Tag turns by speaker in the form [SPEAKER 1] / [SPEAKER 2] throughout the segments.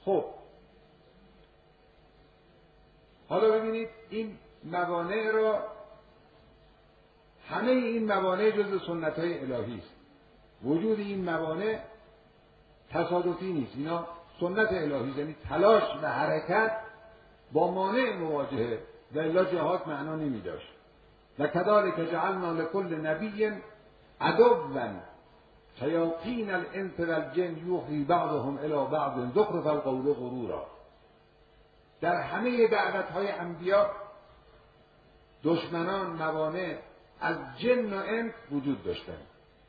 [SPEAKER 1] خب حالا ببینید این موانع را، همه این موانع جز سنت‌های الهی است. وجود این موانع تصادفی نیست، اینا سنت الهی است، یعنی تلاش و حرکت با مانع مواجهه، و الا جهاد معنا نمی داشت. و کذالک جعلنا لكل نبی عدوا شیاطین الانس والجن یوحی بعضهم الی بعض زخرف القول غرورا. در همه دعوت‌های انبیا دشمنان، موانع از جن و انس وجود داشتند.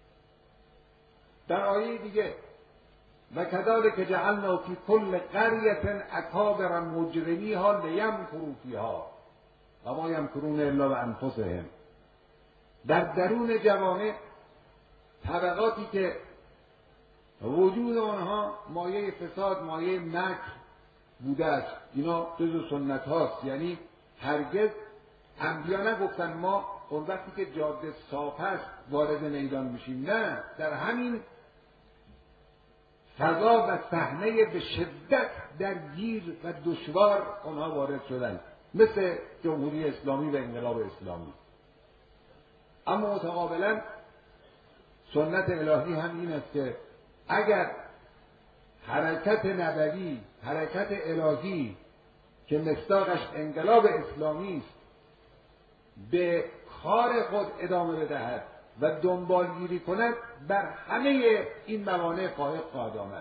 [SPEAKER 1] در آیه دیگه و کذالک جعلنا فی کل قریة اکابر مجرمیها لیمکروا فیها و ما یمکرون الا بانفسهم. در درون جوامع طبقاتی که وجود آنها مایه فساد، مایه مکر بوده است، اینا جزو سنت هاست. یعنی هرگز انبیا نگفتن ما اون وقتی که جاده صاف است وارد میدان میشیم، نه، در همین فضا و صحنه به شدت درگیر و دشوار آنها وارد شدند، مثل جمهوری اسلامی و انقلاب اسلامی. اما متقابلا سنت الهی هم این است که اگر حرکت نبوی، حرکت الهی که مصداقش انقلاب اسلامی است، به کار خود ادامه بدهد و دنبالگیری کند، بر همه این موانع فائق خواهد آمد.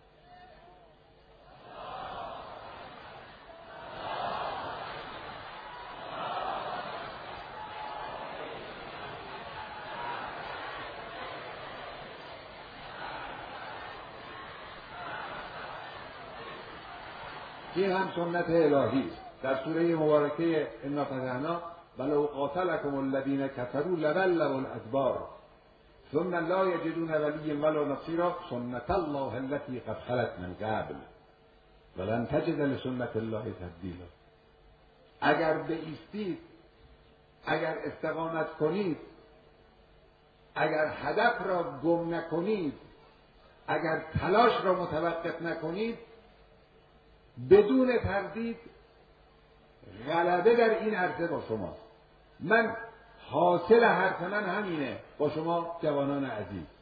[SPEAKER 1] این هم سنت الهی است. در سوره مبارکه انا فتحنا ولو قاتلکم الذین کفروا لولوا الادبار ثم لا یجدون ولیا ولا نصیرا سنت الله التي قد خلت من قبل ولن تجد لسنت الله تبدیلا. اگر بایستید، اگر استقامت کنید، اگر هدف را گم نکنید، اگر تلاش را متوقف نکنید، بدون تردید غلبه در این عرصه با شماست. من حاصل حرف من همینه با شما جوانان عزیز.